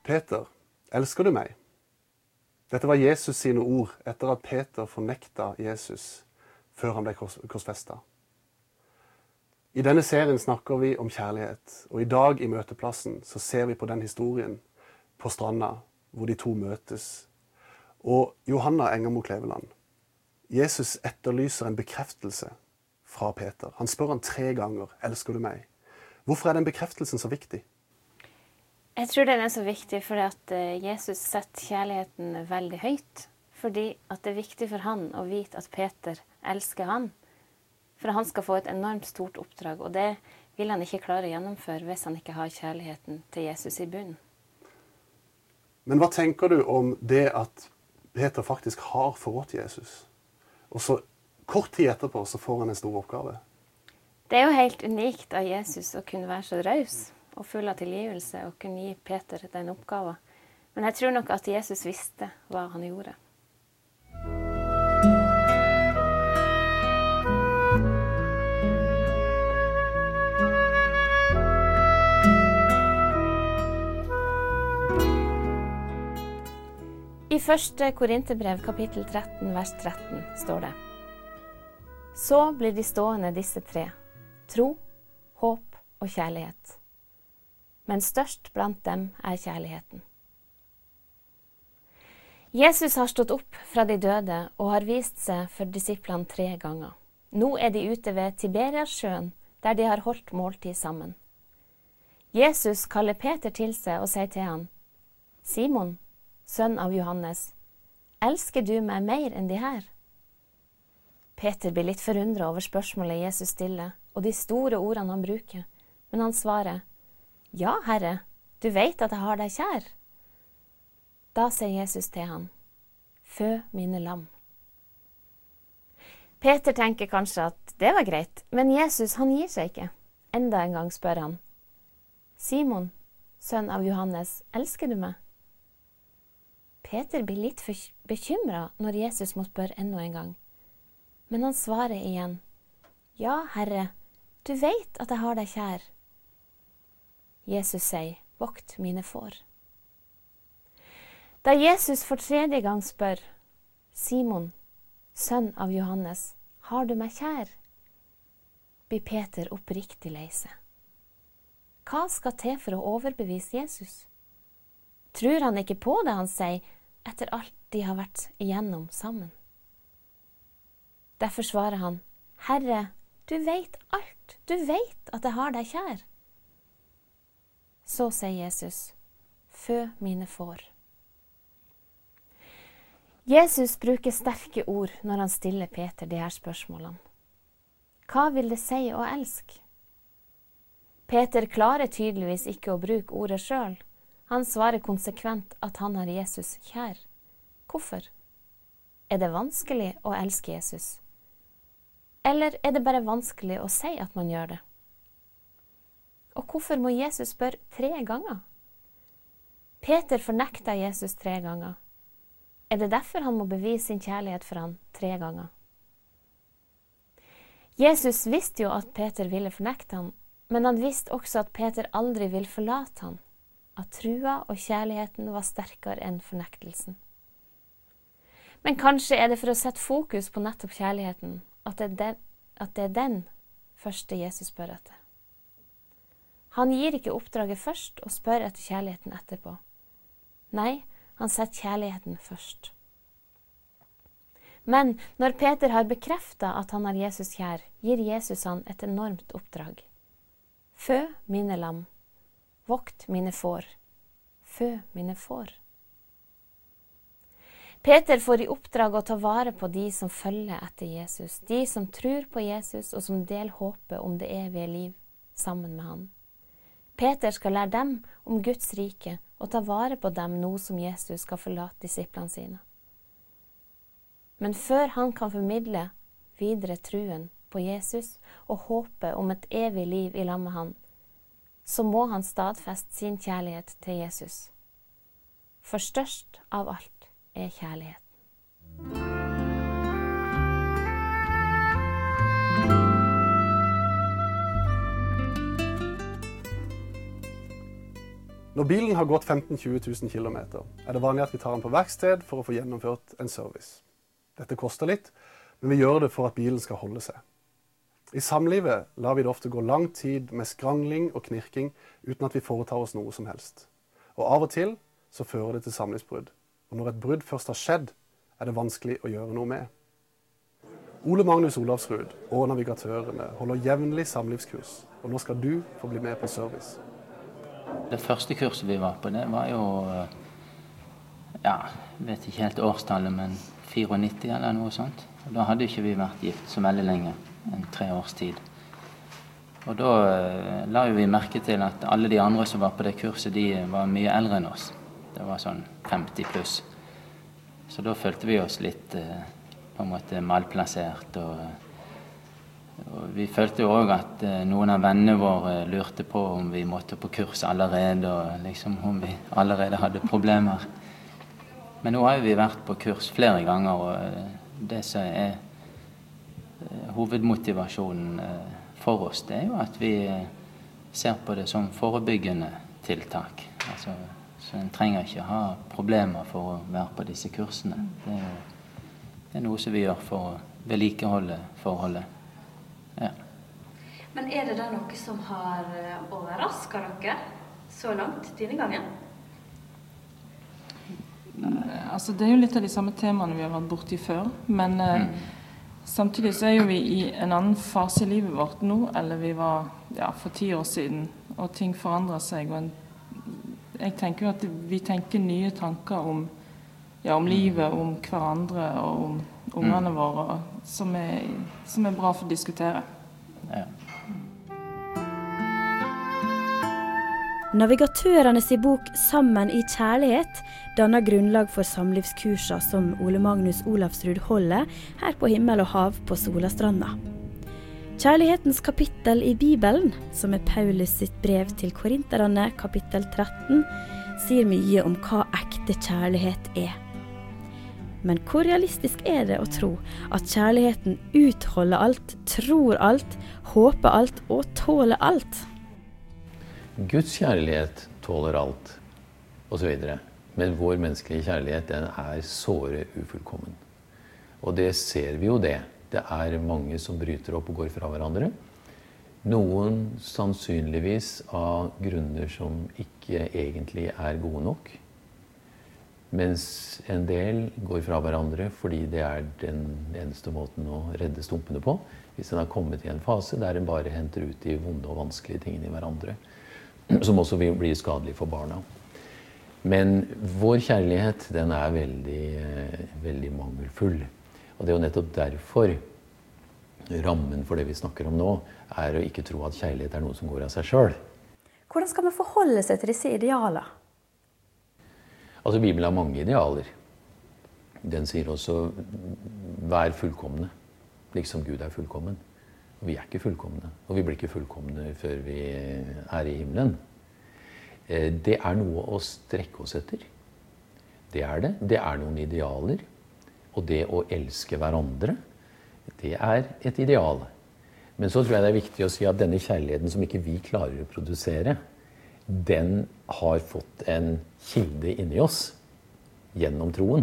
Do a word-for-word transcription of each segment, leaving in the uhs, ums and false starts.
Peter, elsker du meg? Dette var Jesus sine ord etter at Peter fornekta Jesus før han ble kors korsfestet. I denne serien snakker vi om kjærlighet, og i dag i møteplassen så ser vi på den historien på stranda hvor de to møtes. Og Johanna Engermo Kleveland, Jesus etterlyser en bekreftelse fra Peter. Han spør han tre ganger, elsker du meg? Hvorfor er den bekreftelsen så viktig? Jeg tror den er så viktig fordi at Jesus setter kjærligheten veldig høyt. Fordi at det er viktig for han å vite at Peter elsker han. For han skal få et enormt stort oppdrag, og det vil han ikke klare å gjennomføre hvis han ikke har kjærligheten til Jesus i bunnen. Men hva tenker du om det at Peter faktisk har forrådt Jesus? Og så kort tid etterpå så får han en stor oppgave. Det er jo helt unikt av Jesus å kunne være så raus og full av tilgivelse og kunne gi Peter den oppgaven. Men jeg tror nok at Jesus visste hva han gjorde. I første Korinterbrev, kapittel tretten, vers tretten, står det: Så blir de stående disse tre, tro, håp og kjærlighet. Men størst blant dem er kjærligheten. Jesus har stått opp fra de døde og har vist seg for disiplene tre ganger. Nå er de ute ved Tiberiassjøen, der de har holdt måltid sammen. Jesus kaller Peter til seg og sier til han: Simon, sønn av Johannes, elsker du meg mer enn de her? Peter blir litt forundret over spørsmålet Jesus stiller, og de store ordene han bruker, men han svarer: Ja, Herre, du vet at jeg har deg kjær. Da sier Jesus til han: Fø mine lam. Peter tenker kanskje at det var greit, men Jesus han gir seg ikke. Enda en gang spør han: Simon, sønn av Johannes, elsker du meg? Peter blir litt bekymret når Jesus må spørre enda en gang. Men han svarer igjen: Ja, Herre, du vet at jeg har deg kjær. Jesus sier: Vokt mine får. Da Jesus for tredje gang spør: Simon, sønn av Johannes, har du meg kjær? Blir Peter oppriktig lei seg. Hva skal til for å overbevise Jesus? Tror han ikke på det han sier, etter alt de har vært igjennom sammen? Derfor svarer han: Herre, du vet alt, du vet at jeg har deg kjær. Så sier Jesus: Fø mine får. Jesus bruker sterke ord når han stiller Peter de her spørsmålene. Hva vil det si å elske? Peter klarer tydeligvis ikke å bruke ordet selv. Han svarer konsekvent at han har Jesus kjær. Hvorfor? Er det vanskelig å elske Jesus? Eller er det bare vanskelig å si at man gjør det? Og hvorfor må Jesus spørre tre ganger? Peter fornekter Jesus tre ganger. Er det derfor han må bevise sin kjærlighet for han tre ganger? Jesus visste jo at Peter ville fornekte han, men han visste også at Peter aldri vil forlate han, at trua og kjærligheten var sterkere enn fornektelsen. Men kanskje er det for å sette fokus på nettopp kjærligheten, at det er den, at det er den første Jesus spør etter. Han gir ikke oppdraget først og spør etter kjærligheten etterpå. Nei, han setter kjærligheten først. Men når Peter har bekreftet at han har Jesus kjær, gir Jesus han et enormt oppdrag. Fø mine lam, vokt mine får, fø mine får. Peter får i oppdrag å ta vare på de som følger etter Jesus, de som tror på Jesus og som deler håpet om det evige liv sammen med han. Peter skal lære dem om Guds rike og ta vare på dem nå som Jesus skal forlate disiplene sine. Men før han kan formidle videre truen på Jesus og håpet om et evig liv i lag med han, så må han stadfeste sin kjærlighet til Jesus. For størst av alt er kjærligheten. Når bilen har gått femten til tjue tusen kilometer, er det vanlig at vi tar den på verksted for å få gjennomført en service. Dette koster litt, men vi gjør det for at bilen skal holde seg. I samlivet lar vi det ofte gå lang tid med skrangling og knirking uten at vi foretar oss noe som helst. Og av og til så fører det til samlivsbrudd. Og når et brudd først har skjedd, er det vanskelig å gjøre noe med. Ole Magnus Olavsrud og navigatørene holder jevnlig samlivskurs, og nå skal du få bli med på service. Det første kurset vi var på, det var jo, ja, jeg vet ikke helt årstallet, men nittito-fire eller noe sånt. Og da hadde ikke vi vært gift så veldig lenge, en tre års tid. Og da la vi merke til at alle de andre som var på det kurset, de var mye eldre enn oss. Det var sånn femti pluss. Så da følte vi oss litt på en måte malplassert, og Og vi følte jo også at eh, noen av vennene våre lurte på om vi måtte på kurs allerede, og liksom om vi allerede hadde problemer. Men nå har vi vært på kurs flere ganger, og det som er eh, hovedmotivasjonen eh, for oss, det er jo at vi eh, ser på det som forebyggende tiltak. Altså, så en trenger ikke ha problemer for å være på disse kursene. Det er, jo, det er noe som vi gjør for å vedlikeholde forholdet. Ja. Men er det da noe som har overrasket dere så langt denne gangen? Altså, det er jo litt av de samme temaene vi har vært borti før, men mm. eh, samtidig så er jo vi i en annen fase i livet vårt nå, eller vi var ja, for ti år siden, og ting forandrer seg. Og en, jeg tenker jo at vi tenker nye tanker om, ja, om livet, om hverandre og om ungene våre, som er, som er bra for å diskutere. Ja. Navigatørenes i bok «Sammen i kjærlighet» danner grunnlag for samlivskurser som Ole Magnus Olavsrud holder her på Himmel og hav på Solastranda. Kjærlighetens kapittel i Bibelen, som er Paulus sitt brev til Korinterne, kapittel tretten, sier mye om hva ekte kjærlighet er. Men hvor realistisk er det å tro at kjærligheten utholder alt, tror alt, håper alt og tåler alt? Guds kjærlighet tåler alt, og så videre. Men vår menneskelige kjærlighet, den er såre ufullkommen. Og det ser vi jo det. Det er mange som bryter opp og går fra hverandre. Noen sannsynligvis av grunner som ikke egentlig er gode nok. Mens en del går fra hverandre fordi det er den eneste måten å redde stumpene på. Hvis en har kommet i en fase der en bare henter ut de vonde og vanskelige tingene i hverandre. Som også blir skadelig for barna. Men vår kjærlighet, den er veldig, veldig mangelfull. Og det er jo nettopp derfor rammen for det vi snakker om nå, er å ikke tro at kjærlighet er noe som går av seg selv. Hvordan skal man forholde seg til disse idealer? Altså, Bibelen har mange idealer. Den sier også, vær fullkomne, liksom Gud er fullkommen. Og vi er ikke fullkomne, og vi blir ikke fullkomne før vi er i himmelen. Det er noe å strekke oss etter. Det er det. Det er noen idealer. Og det å elske hverandre, det er et ideal. Men så tror jeg det er viktig å si at denne kjærligheten som ikke vi klarer å produsere, den har fått en kilde inni oss gjennom troen.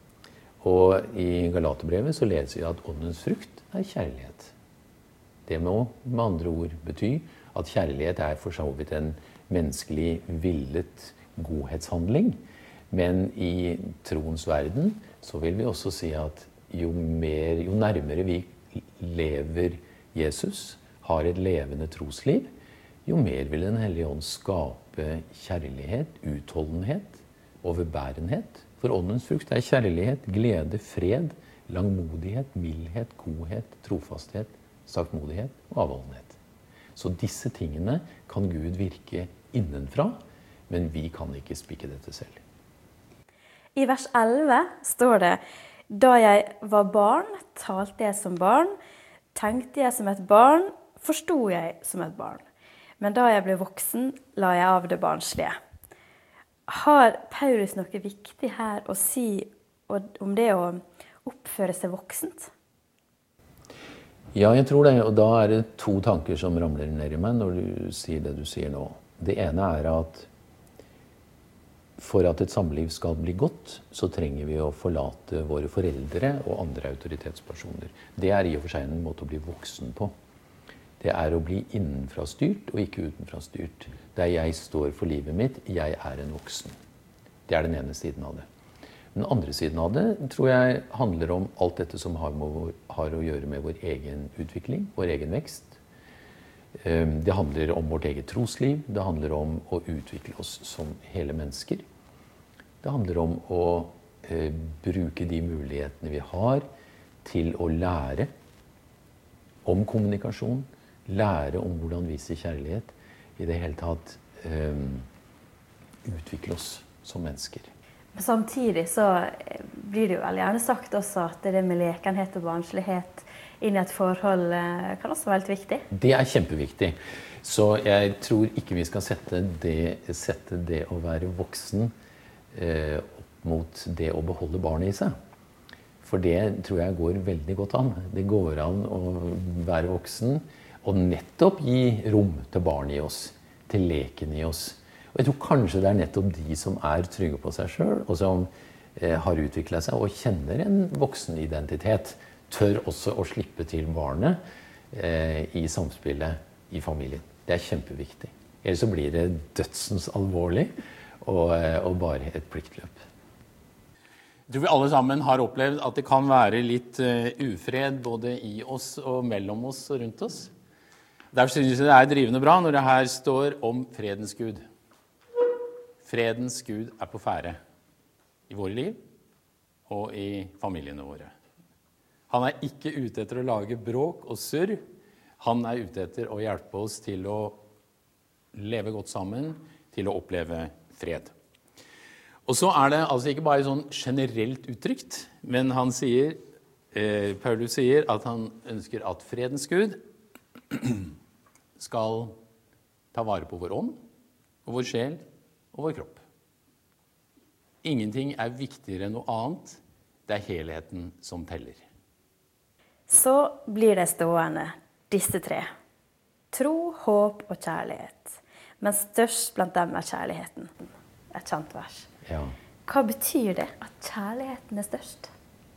Og i Galaterbrevet så leser vi at åndens frukt er kjærlighet. Det må med andre ord bety at kjærlighet er for så vidt en menneskelig villet godhetshandling. Men i troens verden så vil vi også si at jo, mer, jo nærmere vi lever Jesus, har et levende trosliv, jo mer vil Den hellige ånd skape kjærlighet, utholdenhet, overbærenhet. For åndens frukt er kjærlighet, glede, fred, langmodighet, mildhet, godhet, trofasthet, saktmodighet og avholdenhet. Så disse tingene kan Gud virke innenfra, men vi kan ikke spikke dette selv. I vers elleve står det: Da jeg var barn, talte jeg som barn, tenkte jeg som et barn, forstod jeg som et barn. Men da jeg ble voksen, la jeg av det barnslige. Har Paulus noe viktig her å si om det å oppføre seg voksent? Ja, jeg tror det. Og da er det to tanker som ramler ned i meg når du sier det du sier nå. Det ene er at For at et samliv skal bli godt, så trenger vi å forlate våre foreldre og andre autoritetspersoner. Det er i og for seg en måte å bli voksen på. Det er å bli innenfra styrt og ikke utenfra styrt. Der jeg står for livet mitt, jeg er en voksen. Det er den ene siden av det. Den andre siden av det tror jeg handler om alt dette som har, med, har å gjøre med vår egen utvikling, vår egen vekst. Det handler om vårt eget trosliv, det handler om å utvikle oss som hele mennesker. Det handler om å eh, bruke de mulighetene vi har til å lære om kommunikasjon, lære om hvordan vise kjærlighet, i det hele tatt eh, utvikle oss som mennesker. Men samtidig så blir det jo vel gjerne sagt også at det med lekenhet og barnslighet inn i et forhold kan også være helt viktig. Det er kjempeviktig. Så jeg tror ikke vi skal sette det, sette det å være voksen eh, opp mot det å beholde barnet i seg. For det tror jeg går veldig godt an. Det går an å være voksen og nettopp gi rom til barnet i oss, til leken i oss. Og jeg tror kanskje det er nettopp de som er trygge på seg selv, og som eh, har utviklet seg og kjenner en voksenidentitet, tør også å slippe til barnet eh, i samspillet i familien. Det er kjempeviktig. Ellers så blir det dødsens alvorlig og, og bare et pliktløp. Jeg tror vi alle sammen har opplevd at det kan være litt uh, ufred både i oss og mellom oss og rundt oss. Derfor synes jeg det er drivende bra når det her står om fredens Gud. Fredens Gud er på ferde i våre liv og i familiene våre. Han er ikke ute etter å lage bråk og surr. Han er ute etter å hjelpe oss til å leve godt sammen, til å oppleve fred. Og så er det altså ikke bare sånn generelt uttrykt, men han sier, eh, Paulus sier at han ønsker at fredens Gud skal ta vare på vår ånd, og vår sjel og vår kropp. Ingenting er viktigere enn noe annet. Det er helheten som teller. Så blir det stående, disse tre. Tro, håp og kjærlighet. Men størst blant dem er kjærligheten. Et kjent vers. Ja. Hva betyr det at kjærligheten er størst?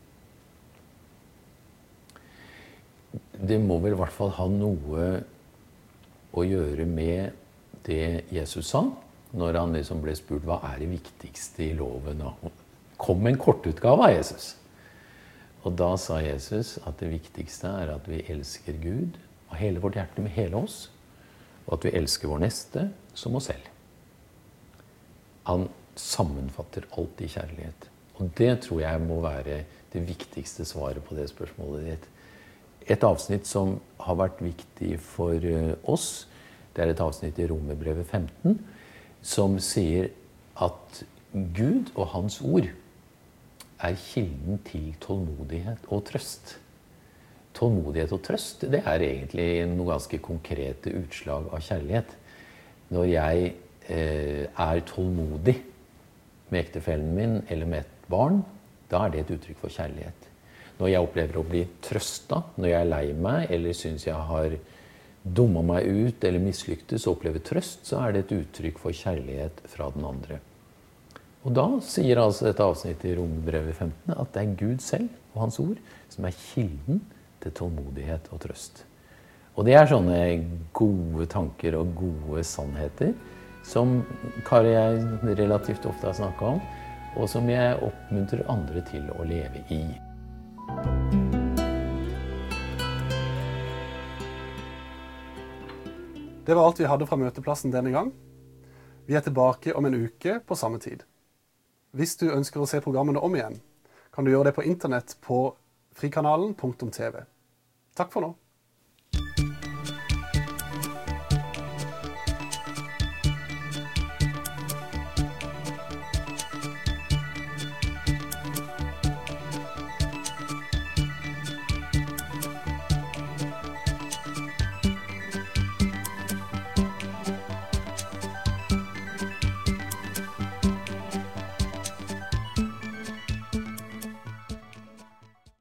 Det må vel i hvert fall ha noe å gjøre med det Jesus sa, når han liksom ble spurt hva er det viktigste i loven. Kom med en kortutgave av Jesus. Og da sa Jesus at det viktigste er at vi elsker Gud av hele vårt hjerte med hele oss, og at vi elsker vår neste som oss selv. Han sammenfatter alt i kjærlighet. Og det tror jeg må være det viktigste svaret på det spørsmålet ditt. Et avsnitt som har vært viktig for oss, det er et avsnitt i Romerbrevet femten, som sier at Gud og hans ord er kilden til tålmodighet og trøst. Tålmodighet og trøst, det er egentlig noe ganske konkrete utslag av kjærlighet. Når jeg eh, er tålmodig med ektefellen min eller med et barn, da er det et uttrykk for kjærlighet. Når jeg opplever å bli trøstet, når jeg er lei meg eller synes jeg har dummet meg ut eller mislyktes og opplever trøst, så er det et uttrykk for kjærlighet fra den andre. Og da sier altså dette avsnittet i Romerbrevet femten at det er Gud selv og hans ord som er kilden til tålmodighet og trøst. Og det er sånne gode tanker og gode sannheter som Kari og jeg relativt ofte har snakket om, og som jeg oppmuntrer andre til å leve i. Det var alt vi hadde fra møteplassen denne gang. Vi er tilbake om en uke på samme tid. Hvis du ønsker å se programmene om igjen, kan du gjøre det på internett på frikanalen punktum t v. Takk for nå.